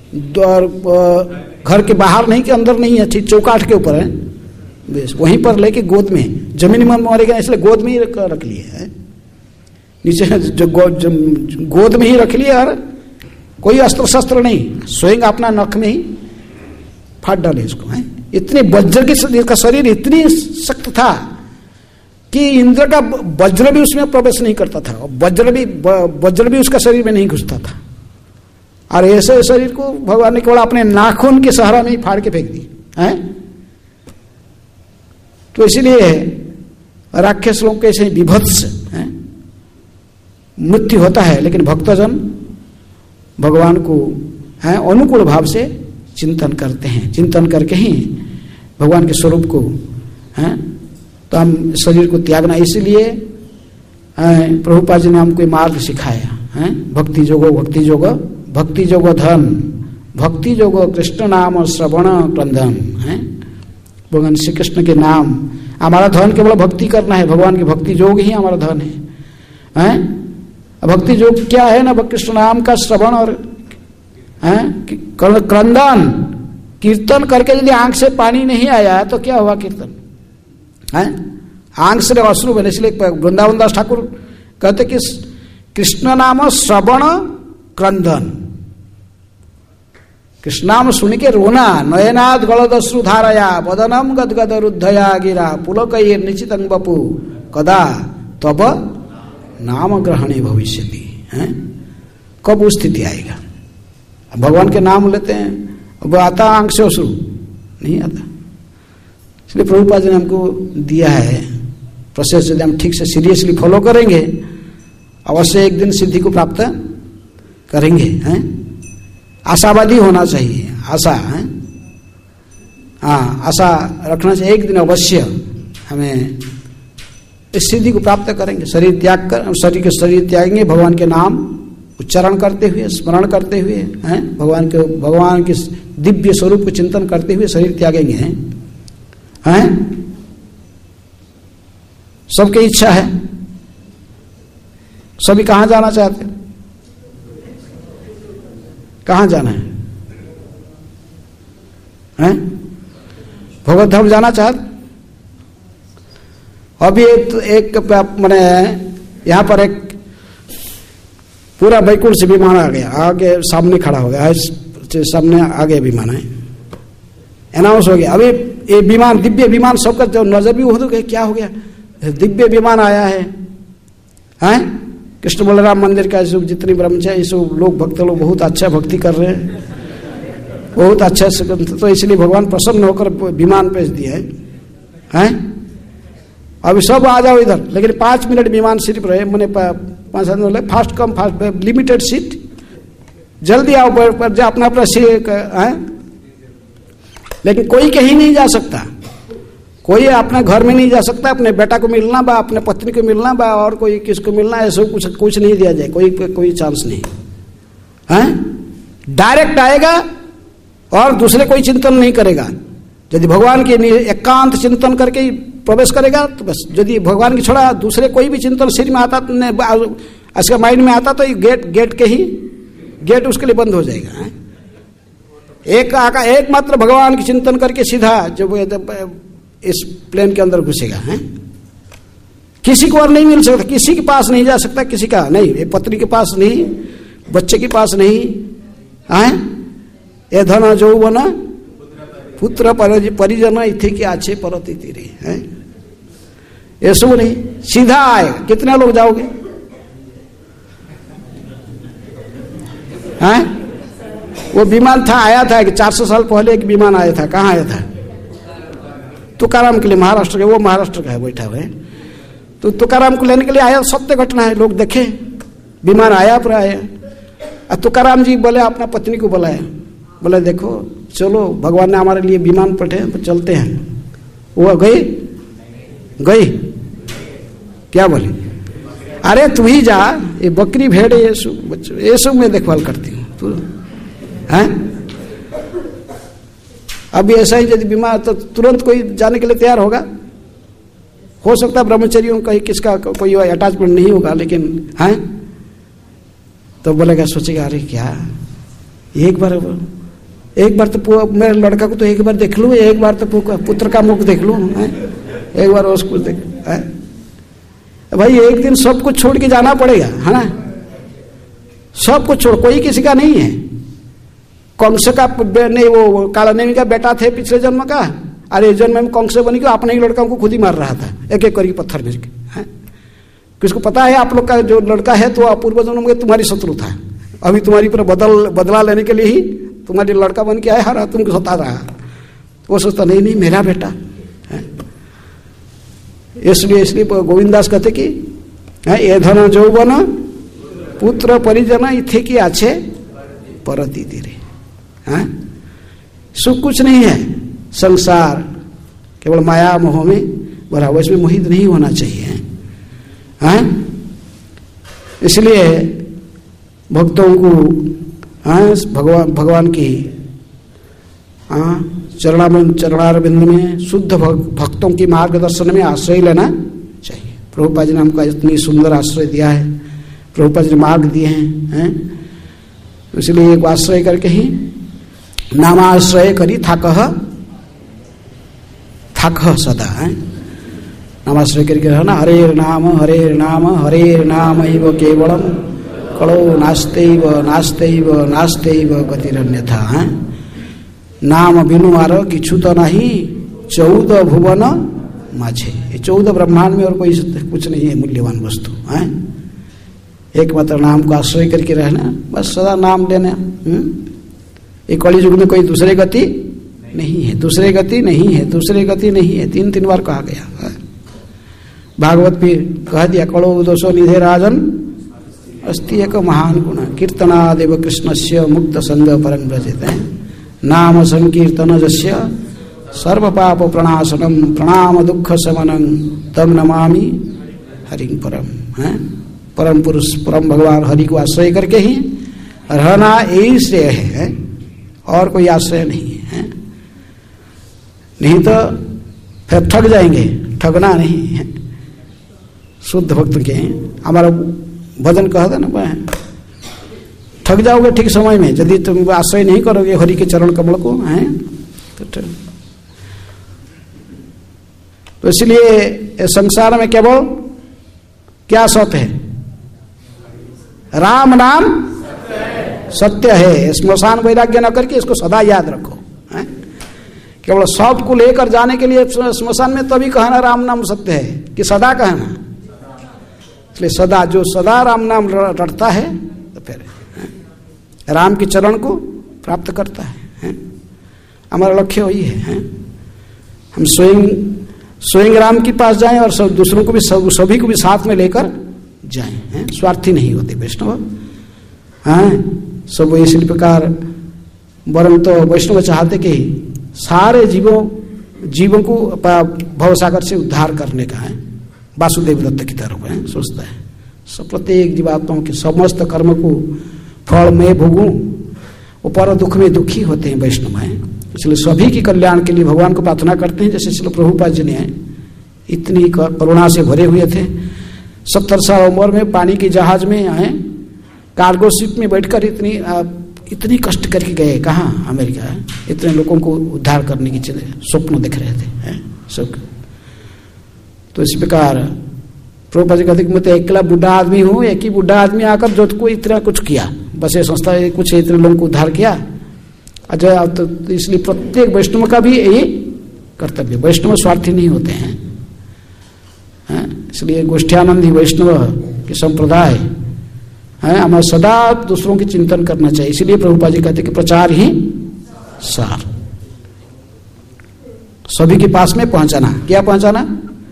घर के बाहर नहीं कि अंदर नहीं है, ठीक चौकाठ के ऊपर है, बेस वहीं पर लेके गोद में, जमीन में मरेगा इसलिए गोद में ही रख लिए है, नीचे जो गो, जो, गोद में ही रख लिए, और कोई अस्त्र शस्त्र नहीं, स्वयं अपना नख में ही फाड़ डाले इसको, है? इतने वज्र की का शरीर इतनी सख्त था कि इंद्र का वज्र भी उसमें प्रवेश नहीं करता था, वज्र भी वज्र भी उसका शरीर में नहीं घुसता था। और ऐसे शरीर को भगवान ने केवल अपने नाखून के सहारा में ही फाड़ के फेंक दी, है? तो इसीलिए राक्षस लोग कैसे विभत्स, है? मृत्यु होता है, लेकिन भक्तजन भगवान को, है, अनुकूल भाव से चिंतन करते हैं, चिंतन करके ही भगवान के स्वरूप को, है, तो हम शरीर को त्यागना। इसलिए प्रभुपाद जी ने हमको मार्ग सिखाया, है? भक्ति जोगो भक्ति जोगो भक्ति जोगो धन, भक्ति जोगो कृष्ण नाम श्रवण क्रंदन, है? भगवान श्री कृष्ण के नाम, हमारा धन केवल भक्ति करना है, भगवान की भक्ति जोग ही हमारा धन है, है? भक्ति योग क्या है ना, कृष्ण नाम का श्रवण और, है? क्रंदन, कीर्तन करके यदि आंख से पानी नहीं आया तो क्या हुआ कीर्तन, है? आंख से अश्रु बने। इसलिए वृंदावन दास ठाकुर कहते कि कृष्ण नाम श्रवण क्रंदन, कृष्णाम सुन के रोना, नयनाद गलदश्रु धारया वदनम गदगद रुद्धया गिरा पुलकैर निचितं बपु कदा तब नाम ग्रहणे भविष्यति। हैं कब वो स्थिति आएगा? भगवान के नाम लेते हैं, अब आता आंख से अश्रु नहीं आता। इसलिए प्रभुपाद जी ने हमको दिया है प्रोसेस, यदि हम ठीक से सीरियसली फॉलो करेंगे अवश्य एक दिन सिद्धि को प्राप्त करेंगे। हैं आशावादी होना चाहिए, आशा है, हाँ आशा रखना चाहिए, एक दिन अवश्य हमें इस सिद्धि को प्राप्त करेंगे। शरीर त्याग कर शरीर के शरीर त्यागेंगे, भगवान के नाम उच्चारण करते हुए, स्मरण करते हुए, हैं भगवान के भगवान के दिव्य स्वरूप को चिंतन करते हुए शरीर त्यागेंगे। हैं हैं सबकी इच्छा है, सभी कहां जाना चाहते हैं? कहां जाना है? हैं भगवत धाम जाना चाहते? अभी एक, एक मैंने यहां पर एक पूरा बैकुंठ से विमान आ गया, आगे सामने खड़ा हो गया, सामने आगे विमान है, अनाउंस हो गया। अभी ये विमान दिव्य विमान सबका जो नजर भी हो तो क्या हो गया, दिव्य विमान आया है। हैं कृष्ण बलराम मंदिर का सब जितनी ब्रह्मचारी सब लोग भक्त लोग बहुत अच्छा भक्ति कर रहे हैं, बहुत अच्छा से, तो इसलिए भगवान प्रसन्न होकर विमान भेज दिया है। हैं अभी सब आ जाओ इधर, लेकिन पांच मिनट विमान सिर्फ रहे, मैंने पांच minute fast come fast limited seat, जल्दी आओ पर जा अपना अपना सीट है। लेकिन कोई कहीं नहीं जा सकता, कोई अपने घर में नहीं जा सकता, अपने बेटा को मिलना बा, अपने पत्नी को मिलना बा, और कोई किसको मिलना है, ऐसा कुछ कुछ नहीं दिया जाए, कोई कोई चांस नहीं है। डायरेक्ट आएगा और दूसरे कोई चिंतन नहीं करेगा। यदि भगवान के एकांत चिंतन करके प्रवेश करेगा तो बस, यदि भगवान की छोड़ा दूसरे कोई भी चिंतन सिर में आता, उसके माइंड में आता, तो गेट गेट के ही गेट उसके लिए बंद हो जाएगा। है? एक आका एकमात्र भगवान की चिंतन करके सीधा जब इस प्लेन के अंदर घुसेगा, है किसी को और नहीं मिल सकता, किसी के पास नहीं जा सकता, किसी का नहीं, पत्नी के पास नहीं, बच्चे के पास नहीं, है ये धन जो बना पुत्र परिजन इथे के आछे परती तीरे, है ये सब नहीं, सीधा आए। कितने लोग जाओगे? हैं वो विमान था, आया था कि चार सौ साल पहले एक विमान आया था, कहाँ आया था? तुकाराम के लिए, महाराष्ट्र के, वो महाराष्ट्र का है बैठा हुआ है, तो तुकाराम को लेने के लिए आया, सत्य घटना है, लोग देखे विमान आया पर आया। तुकाराम जी बोले अपना पत्नी को बुलाया, बोले देखो चलो भगवान ने हमारे लिए विमान पठे तो चलते हैं। वो गई गई क्या बोली? अरे तू ही जा, ये बकरी भेड़ ये सब ये सब मैं देखभाल करती हूँ, तू है। अभी ऐसा ही यदि बीमार तो तुरंत कोई जाने के लिए तैयार होगा? हो सकता है ब्रह्मचर्यों कहीं किसका कोई अटैचमेंट नहीं होगा, लेकिन है तो बोलेगा, सोचेगा अरे क्या एक बार एक बार तो मेरे लड़का को तो एक बार देख लूं, एक बार तो पुत्र का मुख देख लूं, एक बार उसको देख है? भाई एक दिन सब कुछ छोड़ के जाना पड़ेगा, है ना, सब कुछ छोड़, कोई किसी का नहीं है। कंस का नहीं, वो कालानेमी का बेटा थे पिछले जन्म का, अरे जन्म में कंस बनी क्यों? अपने ही लड़का को खुद ही मार रहा था, एक एक करके पत्थर भेज के। किसको पता है आप लोग का जो लड़का है तो पूर्व जन्म में तुम्हारी शत्रु था, अभी तुम्हारी पर बदल बदला लेने के लिए ही तुम्हारी लड़का बन के आया, तुमको सता रहा। वो सोचता नहीं नहीं मेरा बेटा है। इसलिए इसलिए गोविंदास कहते कि ये धन जौवन पुत्र परिजन इथे की आछे परती तीरे। सुख कुछ नहीं है, संसार केवल माया मोह में भरा हुआ, इसमें मोहित नहीं होना चाहिए। हैं इसलिए भक्तों को भगवान भगवान की चरणारविंद चरणारविंद में शुद्ध भक्तों की मार्गदर्शन में आश्रय लेना चाहिए। प्रभुपाद जी ने हमको इतनी सुंदर आश्रय दिया है, प्रभुपाद जी ने मार्ग दिए हैं, हैं? इसलिए एक आश्रय करके ही नामाश्रय करी थाकह थाकह सदा है, नामाश्रय करके रहना। हरे नाम हरे नाम हरे नाम एव केवलम कलो नास्तेव नास्तेव नास्तेव गतिरन्यथा। है नाम बिनु आर किछु तो नहीं चौदह भुवन माझे। ये चौदह ब्रह्मांड में और कोई कुछ नहीं है मूल्यवान वस्तु। है एक मात्र नाम को आश्रय करके रहना, बस सदा नाम लेना। ये कलि युग में कोई दूसरे गति नहीं है, दूसरे गति नहीं है, दूसरे गति नहीं है, तीन तीन बार कहा गया है। भागवत भी कह दिया कलो दोषो निधे राजन अस्ति एक महान गुण कीर्तनादेव कृष्णस्य मुक्त संग परं व्रजेत। नाम संकीर्तन जस्य सर्व पाप प्रणाशनम प्रणाम दुख शमनं तम नमामि हरिं परम। है परम पुरुष परम भगवान हरि को आश्रय करके ही रहना, यही श्रेय है, और कोई आश्रय नहीं है। नहीं तो फिर ठग जाएंगे, ठगना नहीं है। शुद्ध भक्त के हमारा भजन कह दे ना, ठग जाओगे ठीक समय में यदि तुम आश्रय नहीं करोगे हरि के चरण कमल को। हैं तो, तो इसलिए संसार में केवल क्या सत्य है? राम नाम सत्य है। स्मशान वैराग्य न करके इसको सदा याद रखो। है केवल सब को लेकर जाने के लिए स्मशान में तभी कहना राम नाम सत्य है कि सदा कहना। इसलिए सदा जो सदा राम नाम रटता है तो फिर राम के चरण को प्राप्त करता है, है? हमारा लक्ष्य वही है, है? हम स्वयं स्वयं राम के पास जाएं और सब दूसरों को भी सब सभी को भी साथ में लेकर जाएं, हैं? स्वार्थी नहीं होते वैष्णव। हैं सब इसी प्रकार वरन तो वैष्णव चाहते कि सारे जीवों जीवों को भवसागर से उद्धार करने का है। वासुदेव दत्त की तरफ है सोचता है सब प्रत्येक जीवात्माओं के समस्त कर्म को फल में भोगूं, वो पर दुख में दुखी होते हैं वैष्णव हैं। इसलिए सभी के कल्याण के लिए भगवान को प्रार्थना करते हैं। जैसे श्रील प्रभुपाद जी ने इतनी करुणा से भरे हुए थे, सत्तर साल उम्र में पानी के जहाज में आए, कार्गो शिप में बैठकर इतनी इतनी कष्ट करके गए कहाँ अमेरिका है, इतने लोगों को उद्धार करने की स्वप्न देख रहे थे हैं सब। तो इस प्रकार प्रभुपाद जी कहते मैं तो अकेला बूढ़ा आदमी हूँ, एक ही बूढ़ा आदमी आकर जो को इतना कुछ किया, बस ये संस्था कुछ इतने लोगों को उद्धार किया। अच्छा तो इसलिए प्रत्येक वैष्णव का भी यही कर्तव्य, वैष्णव स्वार्थी नहीं होते हैं, हैं? इसलिए गोष्ठ्यानंदी वैष्णव के संप्रदाय है, हमें सदा दूसरों की चिंतन करना चाहिए। इसलिए प्रभुपाद जी कहते कि प्रचार ही सार, सभी के पास में पहुंचाना। क्या पहुंचाना?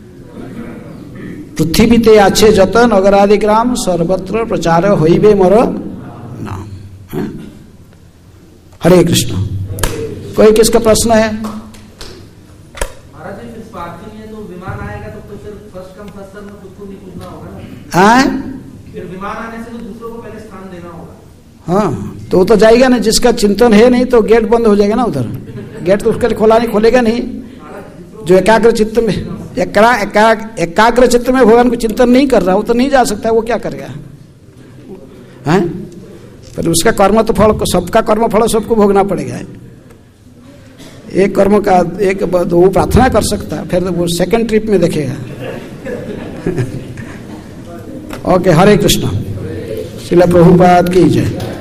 पृथ्वी ते अच्छे जतन अगरादि ग्राम सर्वत्र प्रचार होइबे मोर नाम। है? हरे कृष्ण। कोई किसका प्रश्न है? महाराज जी पार्किंग है तो विमान आएगा तो, तो फिर फर्स्ट कम फर्स्ट सर्व में खुद को नहीं पूछना होगा ना? हाँ फिर विमान आने से तो दूसरों को पहले स्थान देना होगा। हाँ तो वो तो जाएगा ना, जिसका चिंतन है नहीं तो गेट बंद हो जाएगा ना, उधर गेट तो उसके लिए खोला नहीं खोलेगा नहीं। जो एकाग्र चित्त में एकरा, एकाग, एकाग्र चित्त में भगवान को चिंतन नहीं कर रहा वो तो नहीं जा सकता, वो क्या करेगा? हैं? पर उसका कर्म तो फल, सबका कर्म फल सबको भोगना पड़ेगा। एक कर्म का एक वो प्रार्थना कर सकता है, फिर वो सेकंड ट्रिप में देखेगा। ओके, हरे कृष्ण। श्रील प्रभुपाद की जय।